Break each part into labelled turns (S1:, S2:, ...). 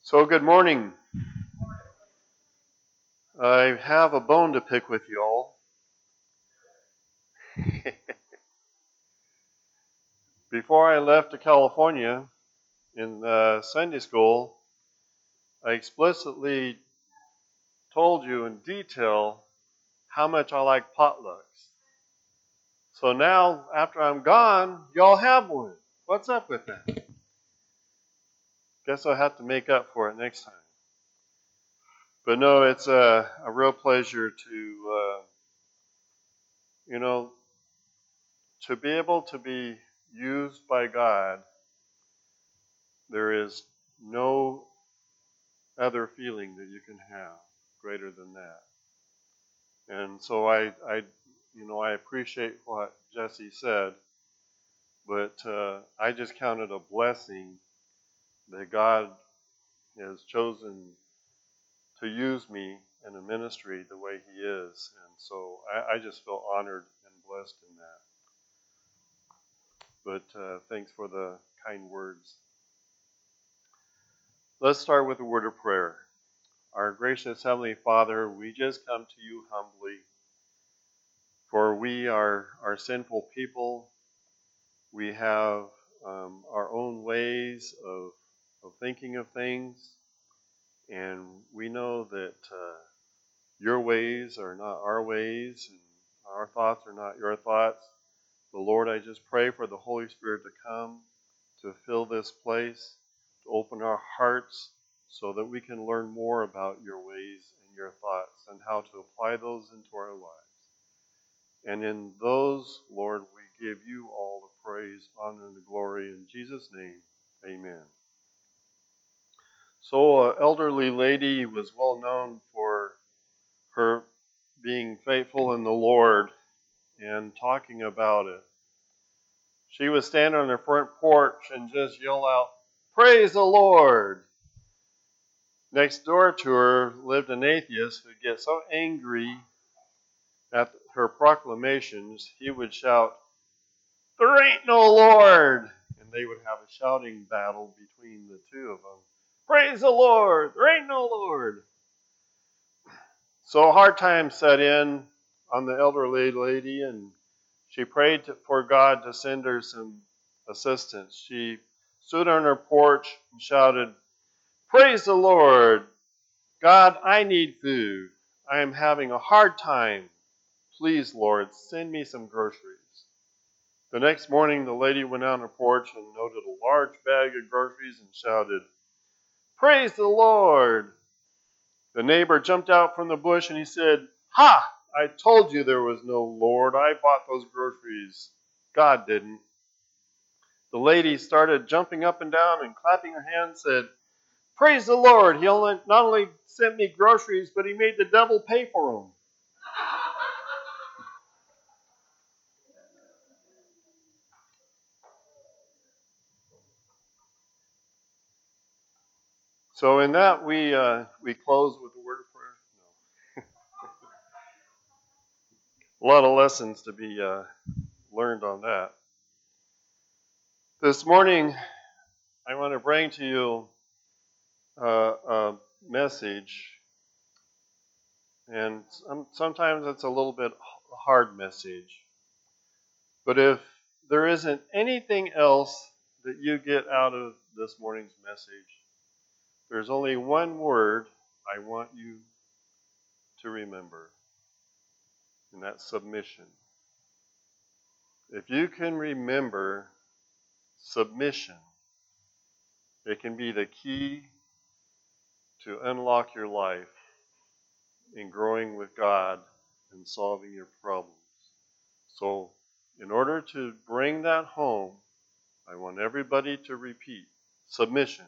S1: So good morning. I have a bone to pick with you all. Before I left to California in Sunday school, I explicitly told you in detail how much I like potlucks. So now, after I'm gone, y'all have one. What's up with that? Guess I'll have to make up for it next time. But no, it's a real pleasure to be able to be used by God. There is no other feeling that you can have greater than that. And so I appreciate what Jesse said, but I just count it a blessing that God has chosen to use me in a ministry the way He is. And so I just feel honored and blessed in that. But thanks for the kind words. Let's start with a word of prayer. Our gracious Heavenly Father, we just come to you humbly, for we are sinful people. We have our own ways of thinking of things, and we know that your ways are not our ways, and our thoughts are not your thoughts. But Lord, I just pray for the Holy Spirit to come, to fill this place, to open our hearts, so that we can learn more about your ways and your thoughts and how to apply those into our lives. And in those, Lord, we give you all the praise, honor, and glory. In Jesus' name, amen. So, an elderly lady was well known for her being faithful in the Lord and talking about it. She would stand on her front porch and just yell out, "Praise the Lord!" Next door to her lived an atheist who'd get so angry at her proclamations, he would shout, "There ain't no Lord!" And they would have a shouting battle between the two of them. "Praise the Lord! There ain't no Lord!" So hard times set in on the elderly lady, and she prayed for God to send her some assistance. She stood on her porch and shouted, "Praise the Lord! God, I need food. I am having a hard time. Please, Lord, send me some groceries." The next morning, the lady went out on her porch and noted a large bag of groceries and shouted, "Praise the Lord!" The neighbor jumped out from the bush and he said, "Ha! I told you there was no Lord. I bought those groceries. God didn't." The lady started jumping up and down and clapping her hands, said, "Praise the Lord. He not only sent me groceries, but he made the devil pay for them." So in that, we close with a word of prayer. No. A lot of lessons to be learned on that. This morning, I want to bring to you a message, and sometimes it's a little bit hard message. But if there isn't anything else that you get out of this morning's message, there's only one word I want you to remember, and that's submission. If you can remember submission, it can be the key to unlock your life in growing with God and solving your problems. So, in order to bring that home, I want everybody to repeat submission.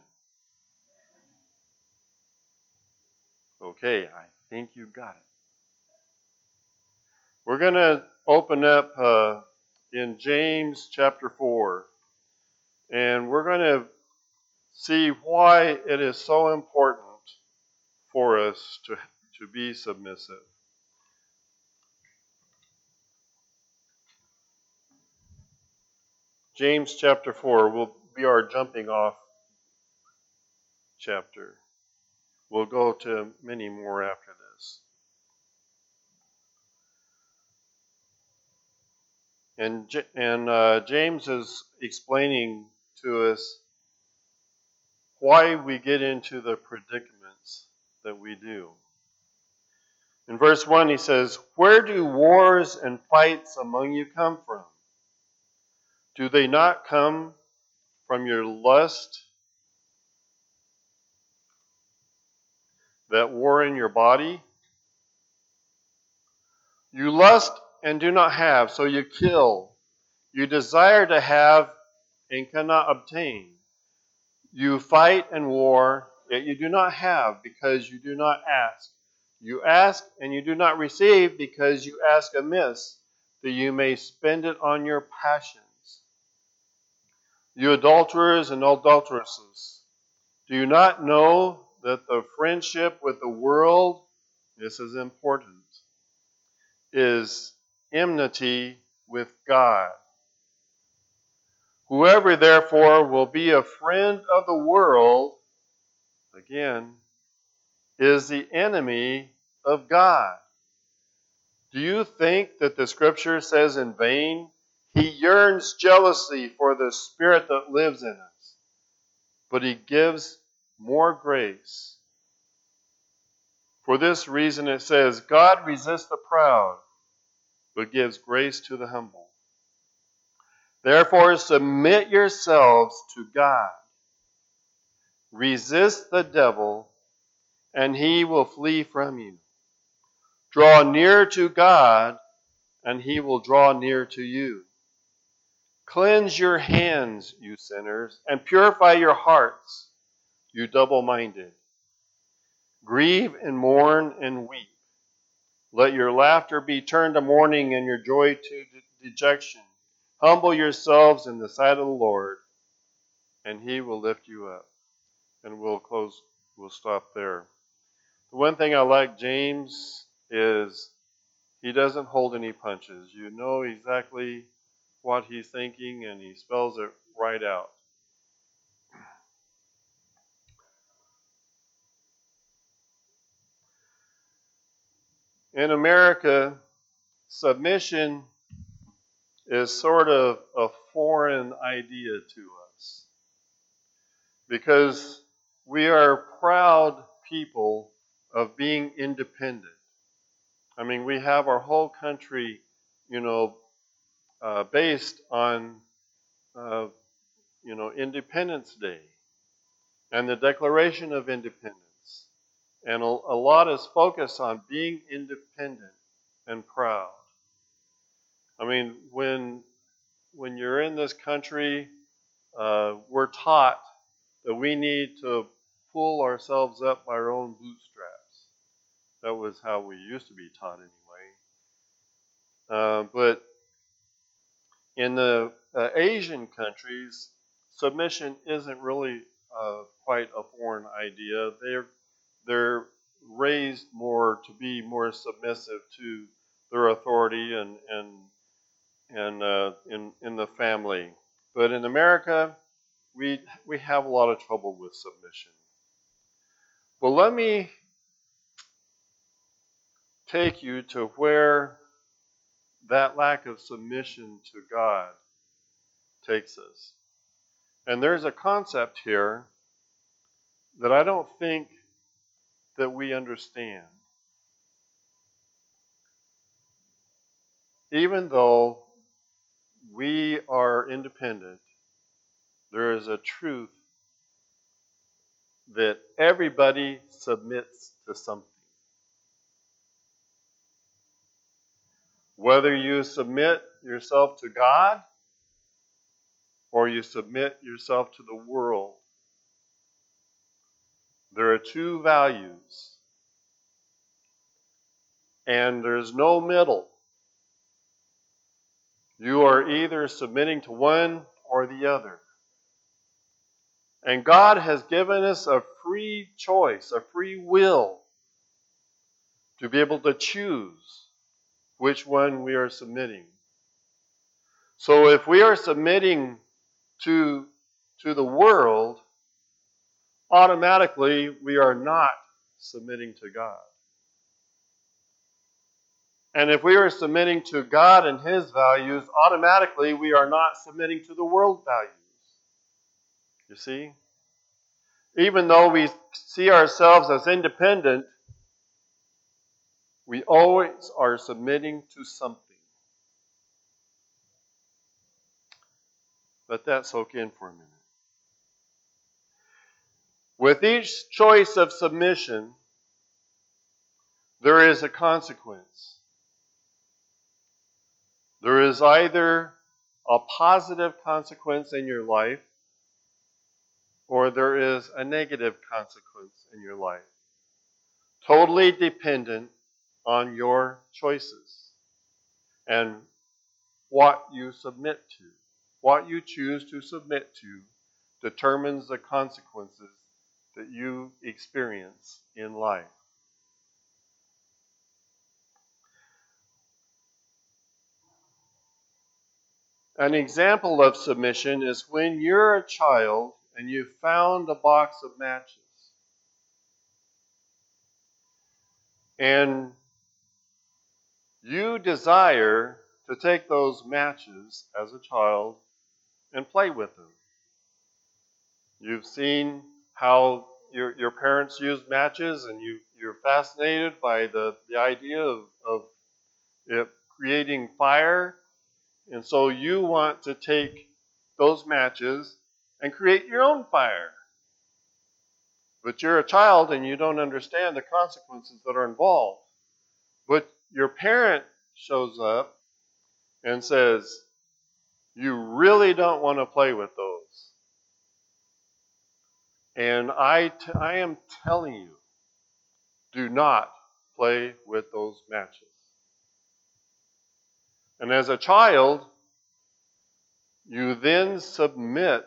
S1: Okay, I think you got it. We're going to open up in James chapter 4, and we're going to see why it is so important for us to be submissive. James chapter 4 will be our jumping off chapter. We'll go to many more after this. And James is explaining to us why we get into the predicaments that we do. In verse 1, he says, "Where do wars and fights among you come from? Do they not come from your lust that war in your body? You lust and do not have, so you kill. You desire to have and cannot obtain. You fight and war, yet you do not have because you do not ask. You ask and you do not receive because you ask amiss, that you may spend it on your passions. You adulterers and adulteresses, do you not know that the friendship with the world," this is important, "is enmity with God? Whoever therefore will be a friend of the world," again, "is the enemy of God. Do you think that the scripture says in vain, 'He yearns jealously for the Spirit that lives in us, but He gives more grace'? For this reason it says, 'God resists the proud, but gives grace to the humble.' Therefore submit yourselves to God. Resist the devil, and he will flee from you. Draw near to God, and he will draw near to you. Cleanse your hands, you sinners, and purify your hearts, you double-minded. Grieve and mourn and weep. Let your laughter be turned to mourning and your joy to dejection. Humble yourselves in the sight of the Lord, and he will lift you up." And we'll stop there. The one thing I like James is he doesn't hold any punches. You know exactly what he's thinking, and he spells it right out. In America, submission is sort of a foreign idea to us because we are proud people of being independent. I mean, we have our whole country, based on, Independence Day and the Declaration of Independence. And a lot is focused on being independent and proud. I mean, when you're in this country, we're taught that we need to pull ourselves up by our own bootstraps. That was how we used to be taught anyway. But in the Asian countries, submission isn't really quite a foreign idea. They're raised more to be more submissive to their authority and in the family. But in America, we have a lot of trouble with submission. Well, let me take you to where that lack of submission to God takes us. And there's a concept here that I don't think that we understand. Even though we are independent, there is a truth that everybody submits to something. Whether you submit yourself to God or you submit yourself to the world, there are two values. And there's no middle. You are either submitting to one or the other. And God has given us a free choice, a free will, to be able to choose which one we are submitting. So if we are submitting to the world, automatically we are not submitting to God. And if we are submitting to God and His values, automatically we are not submitting to the world values. You see? Even though we see ourselves as independent, we always are submitting to something. Let that soak in for a minute. With each choice of submission, there is a consequence. There is either a positive consequence in your life, or there is a negative consequence in your life. Totally dependent on your choices and what you submit to. What you choose to submit to determines the consequences that you experience in life. An example of submission is when you're a child and you found a box of matches. And you desire to take those matches as a child and play with them. You've seen how your parents use matches, and you're fascinated by the idea of it creating fire. And so you want to take those matches and create your own fire. But you're a child and you don't understand the consequences that are involved. But your parent shows up and says, you really don't want to play with those. And I am telling you, do not play with those matches. And as a child, you then submit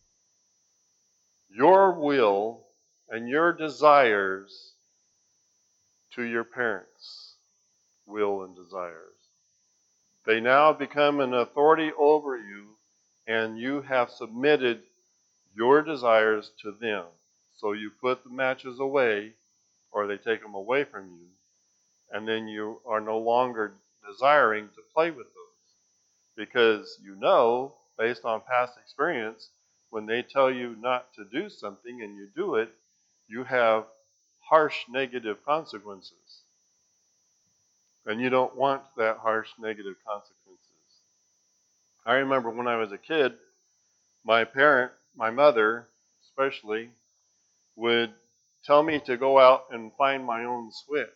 S1: your will and your desires to your parents' will and desires. They now become an authority over you, and you have submitted your desires to them. So you put the matches away, or they take them away from you, and then you are no longer desiring to play with those. Because you know, based on past experience, when they tell you not to do something and you do it, you have harsh negative consequences. And you don't want that harsh negative consequences. I remember when I was a kid, my mother especially, would tell me to go out and find my own switch.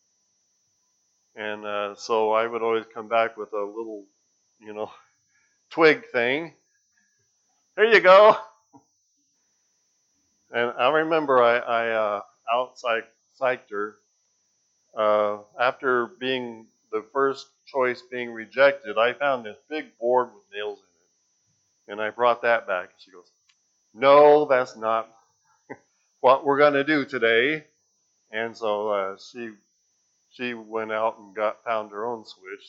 S1: And so I would always come back with a little, twig thing. Here you go. And I remember I out-psyched her. After being the first choice being rejected, I found this big board with nails in it. And I brought that back. And she goes, no, that's not what we're going to do today. And so she went out and found her own switch.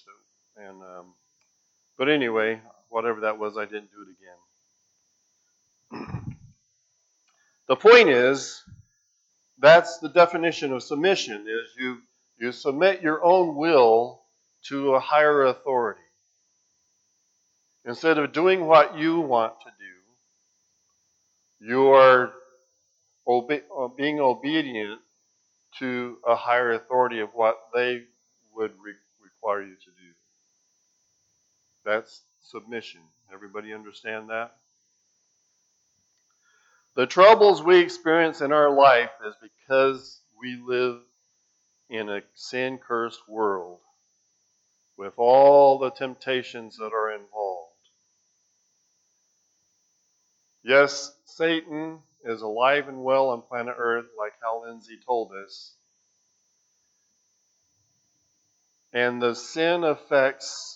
S1: But anyway, whatever that was, I didn't do it again. The point is, that's the definition of submission, is you submit your own will to a higher authority. Instead of doing what you want to do, you are being obedient to a higher authority of what they would require you to do. That's submission. Everybody understand that? The troubles we experience in our life is because we live in a sin-cursed world with all the temptations that are involved. Yes, Satan is alive and well on planet Earth, like Hal Lindsey told us. And the sin effects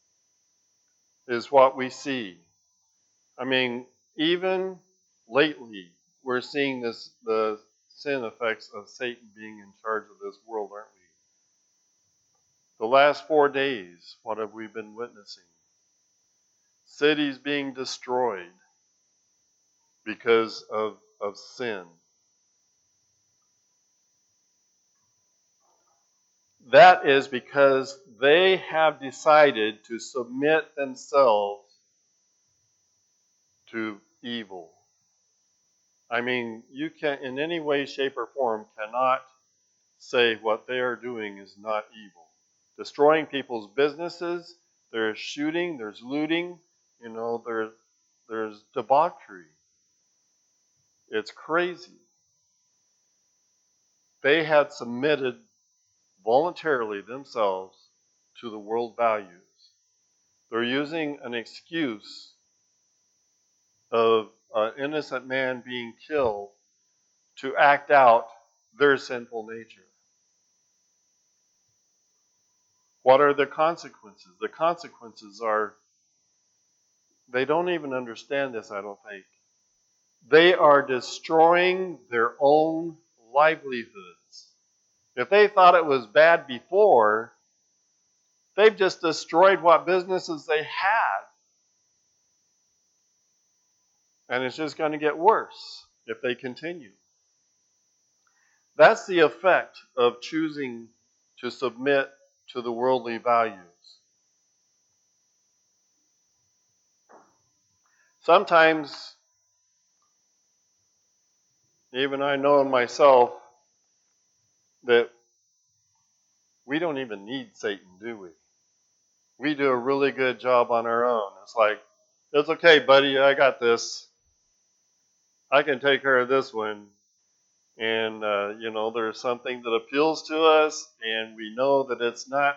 S1: is what we see. I mean, even lately, we're seeing the sin effects of Satan being in charge of this world, aren't we? The last 4 days, what have we been witnessing? Cities being destroyed because of sin. That is because they have decided to submit themselves to evil. I mean, you can, in any way, shape, or form, cannot say what they are doing is not evil. Destroying people's businesses, there's shooting, there's looting, there's debauchery. It's crazy. They had submitted voluntarily themselves to the world values. They're using an excuse of an innocent man being killed to act out their sinful nature. What are the consequences? The consequences are, they don't even understand this, I don't think. They are destroying their own livelihoods. If they thought it was bad before, they've just destroyed what businesses they had. And it's just going to get worse if they continue. That's the effect of choosing to submit to the worldly values. Sometimes, even I know in myself, that we don't even need Satan, do we? We do a really good job on our own. It's like, it's okay, buddy, I got this. I can take care of this one. And, there's something that appeals to us, and we know that it's not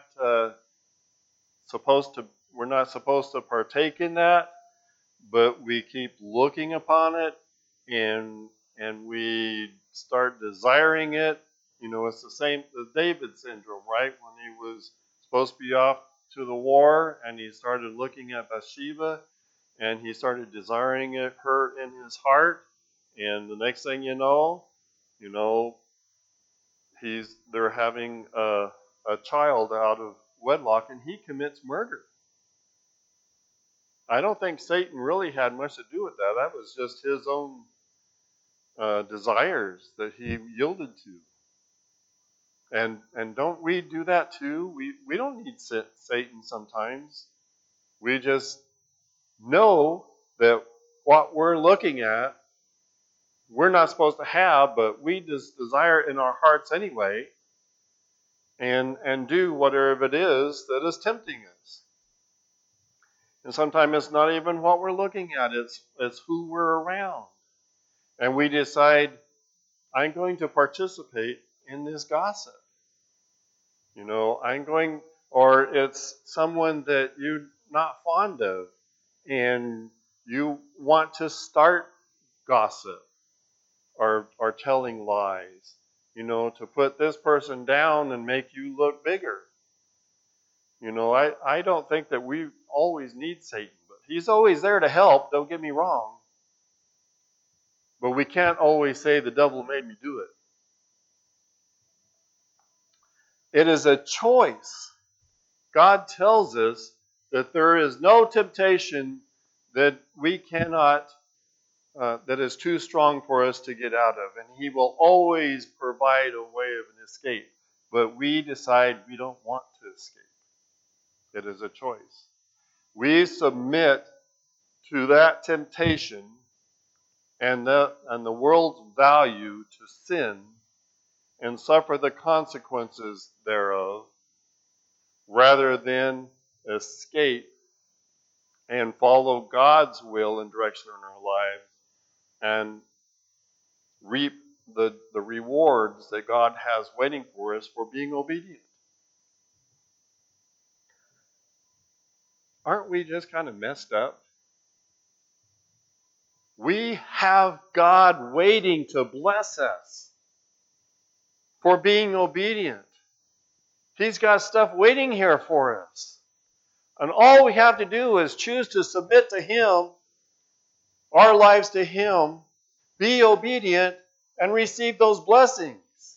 S1: we're not supposed to partake in that, but we keep looking upon it, and we start desiring it. It's the same, the David syndrome, right? When he was supposed to be off to the war, and he started looking at Bathsheba, and he started desiring her in his heart, and the next thing you know, they're having a child out of wedlock, and he commits murder. I don't think Satan really had much to do with that. That was just his own desires that he yielded to. And don't we do that too? We don't need Satan sometimes. We just know that what we're looking at, we're not supposed to have, but we just desire it in our hearts anyway, and do whatever it is that is tempting us. And sometimes it's not even what we're looking at, it's who we're around. And we decide, I'm going to participate in this gossip. Or it's someone that you're not fond of, and you want to start gossip or telling lies, to put this person down and make you look bigger. I don't think that we always need Satan, but he's always there to help, don't get me wrong. But we can't always say the devil made me do it. It is a choice. God tells us that there is no temptation that we cannot, that is too strong for us to get out of. And he will always provide a way of an escape. But we decide we don't want to escape. It is a choice. We submit to that temptation and the world's value to sin and suffer the consequences thereof, rather than escape and follow God's will and direction in our lives and reap the rewards that God has waiting for us for being obedient. Aren't we just kind of messed up? We have God waiting to bless us for being obedient. He's got stuff waiting here for us. And all we have to do is choose to submit to Him, our lives to Him, be obedient, and receive those blessings.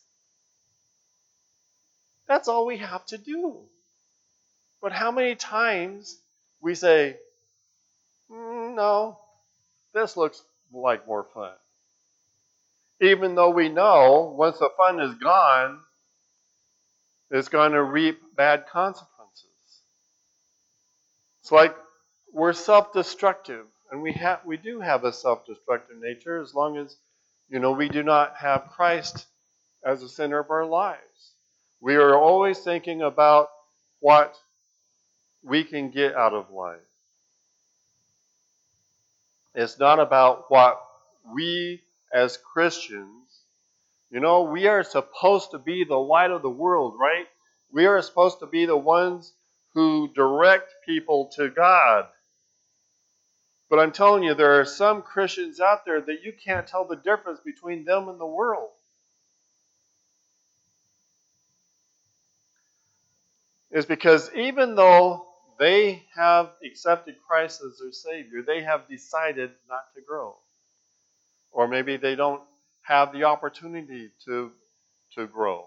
S1: That's all we have to do. But how many times we say, no, this looks like more fun. Even though we know once the fun is gone, is going to reap bad consequences. It's like we're self-destructive, and we do have a self-destructive nature as long as we do not have Christ as the center of our lives. We are always thinking about what we can get out of life. It's not about what we as Christians, we are supposed to be the light of the world, right? We are supposed to be the ones who direct people to God. But I'm telling you, there are some Christians out there that you can't tell the difference between them and the world. It's because even though they have accepted Christ as their Savior, they have decided not to grow. Or maybe they don't have the opportunity to grow.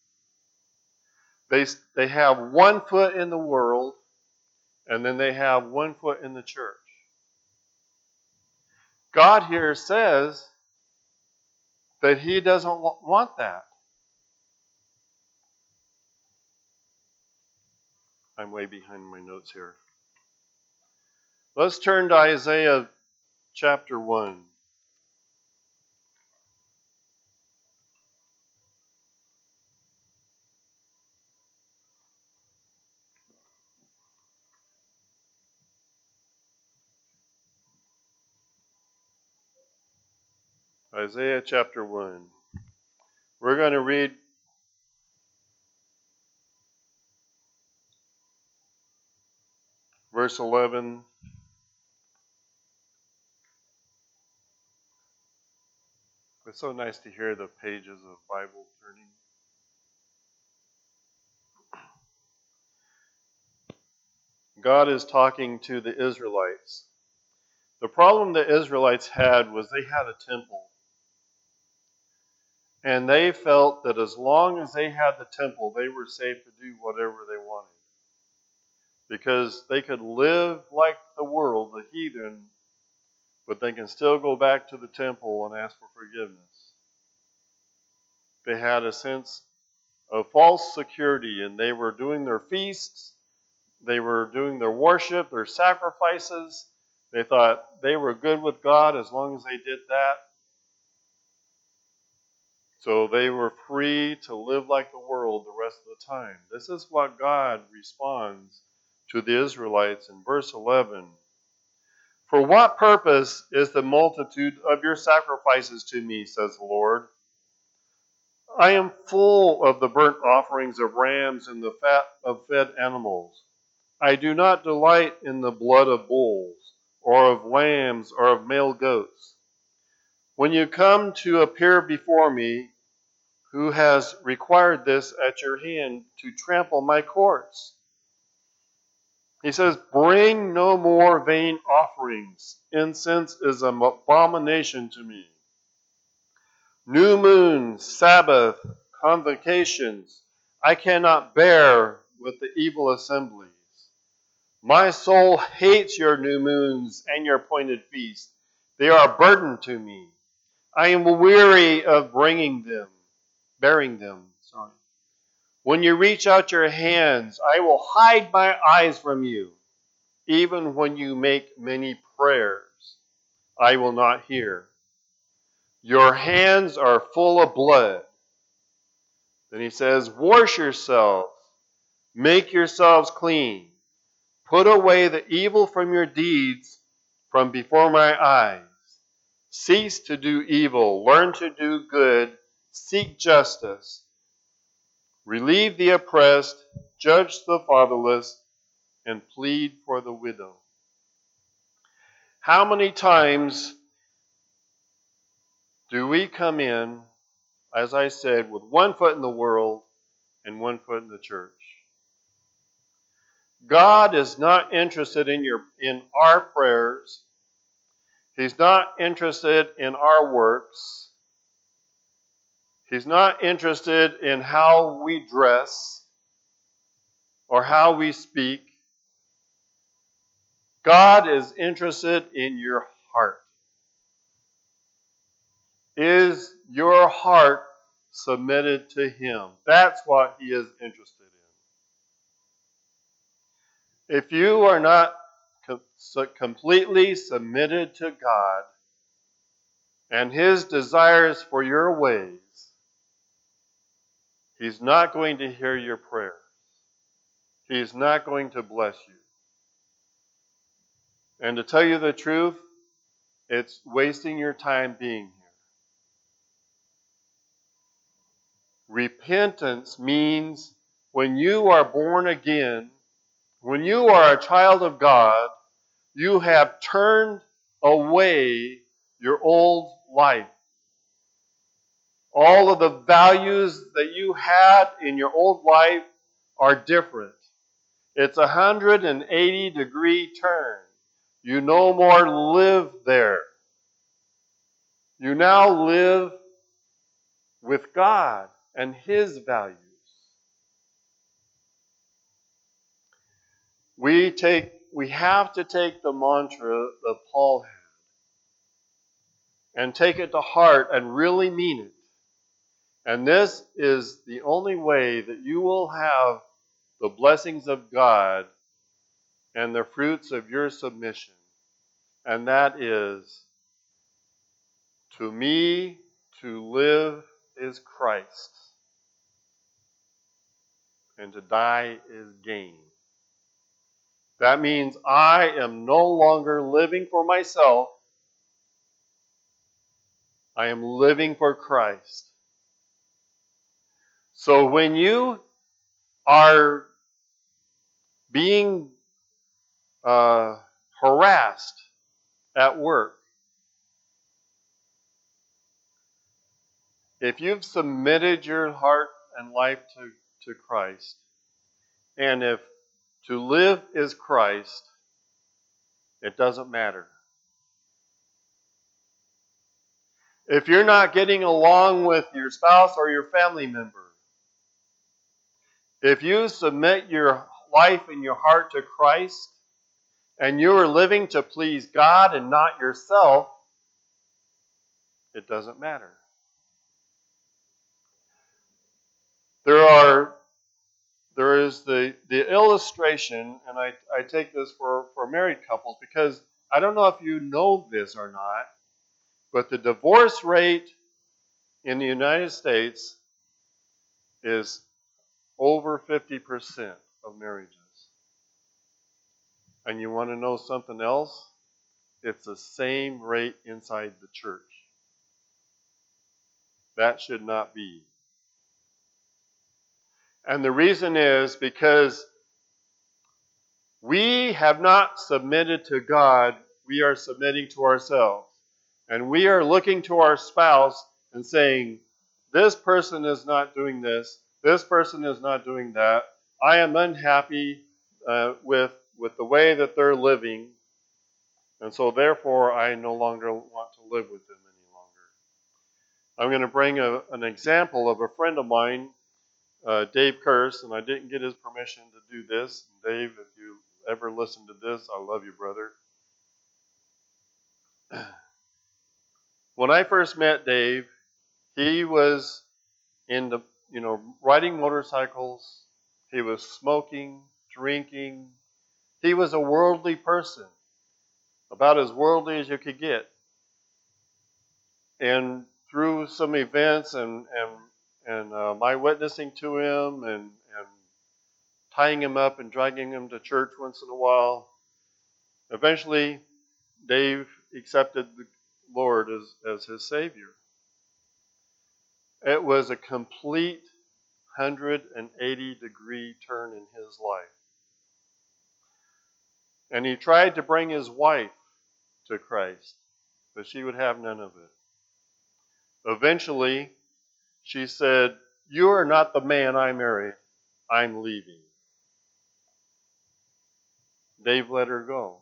S1: They have one foot in the world, and then they have one foot in the church. God here says that He doesn't want that. I'm way behind my notes here. Let's turn to Isaiah chapter 1. Isaiah chapter 1. We're going to read verse 11. It's so nice to hear the pages of Bible turning. God is talking to the Israelites. The problem the Israelites had was they had a temple. And they felt that as long as they had the temple, they were safe to do whatever they wanted. Because they could live like the world, the heathen, but they can still go back to the temple and ask for forgiveness. They had a sense of false security, and they were doing their feasts, they were doing their worship, their sacrifices. They thought they were good with God as long as they did that. So they were free to live like the world the rest of the time. This is what God responds to the Israelites in verse 11. For what purpose is the multitude of your sacrifices to me, says the Lord? I am full of the burnt offerings of rams and the fat of fed animals. I do not delight in the blood of bulls, or of lambs, or of male goats. When you come to appear before me, who has required this at your hand to trample my courts? He says, bring no more vain offerings. Incense is an abomination to me. New moons, Sabbath, convocations, I cannot bear with the evil assemblies. My soul hates your new moons and your appointed feasts. They are a burden to me. I am weary of bearing them. When you reach out your hands, I will hide my eyes from you. Even when you make many prayers, I will not hear. Your hands are full of blood. Then he says, wash yourselves, make yourselves clean. Put away the evil from your deeds from before my eyes. Cease to do evil, learn to do good, seek justice. Relieve the oppressed, judge the fatherless, and plead for the widow. How many times do we come in, as I said, with one foot in the world and one foot in the church? God is not interested in our prayers. He's not interested in our works. He's not interested in how we dress or how we speak. God is interested in your heart. Is your heart submitted to Him. That's what He is interested in. If you are not completely submitted to God and His desires for your ways, He's not going to hear your prayers. He's not going to bless you. And to tell you the truth, it's wasting your time being here. Repentance means when you are born again, when you are a child of God, you have turned away your old life. All of the values that you had in your old life are different. It's a 180-degree turn. You no more live there. You now live with God and His values. We have to take the mantra that Paul had and take it to heart and really mean it. And this is the only way that you will have the blessings of God and the fruits of your submission. And that is, to me, to live is Christ, and to die is gain. That means I am no longer living for myself. I am living for Christ. So when you are being harassed at work, if you've submitted your heart and life to Christ, and if to live is Christ, it doesn't matter. If you're not getting along with your spouse or your family member, if you submit your life and your heart to Christ, and you are living to please God and not yourself, it doesn't matter. There is the illustration, and I take this for married couples because I don't know if you know this or not, but the divorce rate in the United States is over 50% of marriages. And you want to know something else? It's the same rate inside the church. That should not be. And the reason is because we have not submitted to God, we are submitting to ourselves. And we are looking to our spouse and saying, this person is not doing this person is not doing that. I am unhappy with the way that they're living, and so therefore I no longer want to live with them any longer. I'm going to bring an example of a friend of mine, Dave Curse, and I didn't get his permission to do this. Dave, if you ever listen to this, I love you, brother. When I first met Dave, he was into, riding motorcycles. He was smoking, drinking. He was a worldly person, about as worldly as you could get. And through some events and my witnessing to him and tying him up and dragging him to church once in a while, eventually Dave accepted the Lord as his Savior. It was a complete 180-degree turn in his life. And he tried to bring his wife to Christ, but she would have none of it. Eventually, she said, "You are not the man I married. I'm leaving." Dave let her go.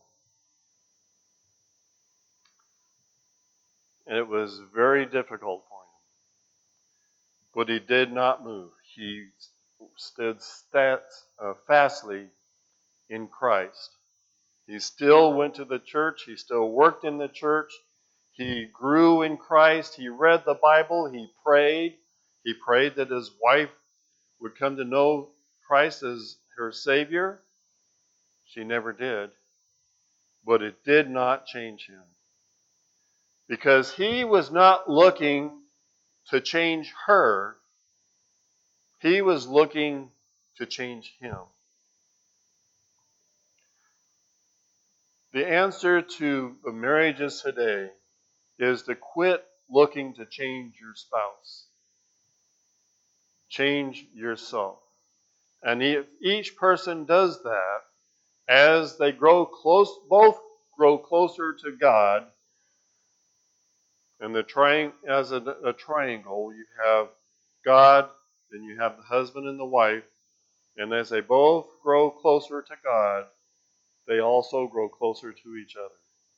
S1: And it was very difficult for him. But he did not move. He stood fastly in Christ. He still went to the church. He still worked in the church. He grew in Christ. He read the Bible. He prayed. he prayed that his wife would come to know Christ as her Savior. She never did. But it did not change him. Because he was not looking to change her. He was looking to change him. The answer to the marriages today is to quit looking to change your spouse. Change yourself. And if each person does that, as they grow close, both grow closer to God, and as a triangle, you have God, then you have the husband and the wife, and as they both grow closer to God, they also grow closer to each other.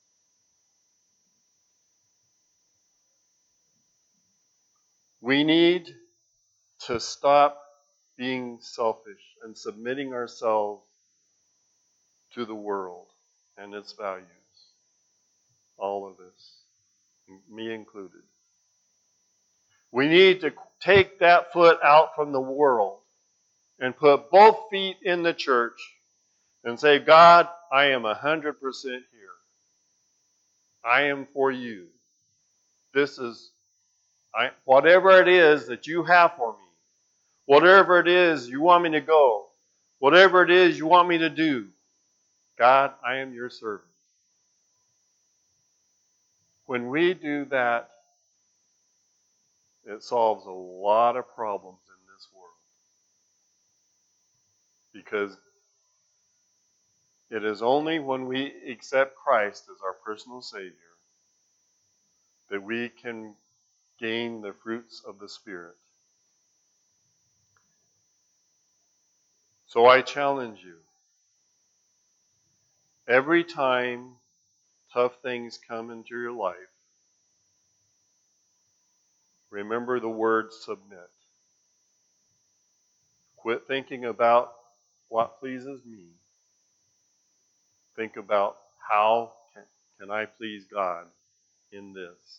S1: We need to stop being selfish and submitting ourselves to the world and its values. All of us, me included. We need to take that foot out from the world and put both feet in the church and say, God, I am 100% here. I am for you. This is whatever it is that you have for me. Whatever it is you want me to go. Whatever it is you want me to do. God, I am your servant. When we do that, it solves a lot of problems in this world. Because it is only when we accept Christ as our personal Savior that we can gain the fruits of the Spirit. So I challenge you. Every time tough things come into your life, remember the word submit. Quit thinking about what pleases me. Think about how can I please God in this.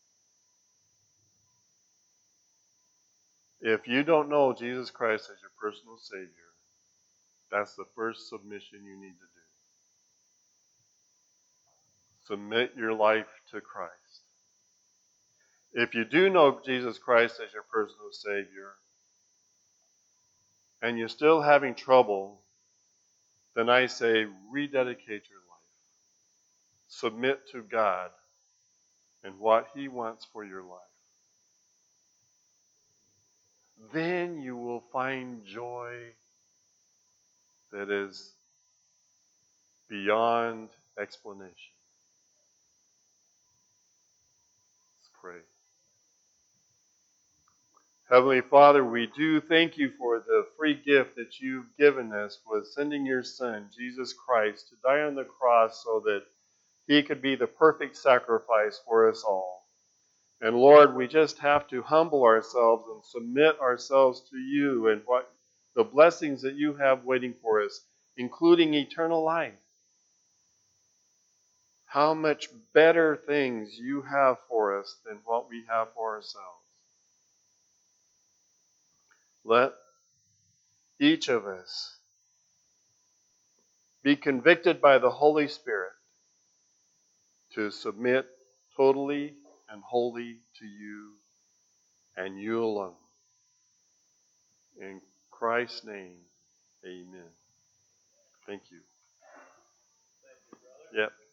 S1: If you don't know Jesus Christ as your personal Savior, that's the first submission you need to do. Submit your life to Christ. If you do know Jesus Christ as your personal Savior, and you're still having trouble, then I say rededicate your life. Submit to God and what He wants for your life. Then you will find joy that is beyond explanation. Let's pray. Heavenly Father, we do thank you for the free gift that you've given us with sending your Son, Jesus Christ, to die on the cross so that He could be the perfect sacrifice for us all. And Lord, we just have to humble ourselves and submit ourselves to you and what the blessings that you have waiting for us, including eternal life. How much better things you have for us than what we have for ourselves. Let each of us be convicted by the Holy Spirit to submit totally and wholly to you and you alone. In Christ's name, amen. Thank you. Yep.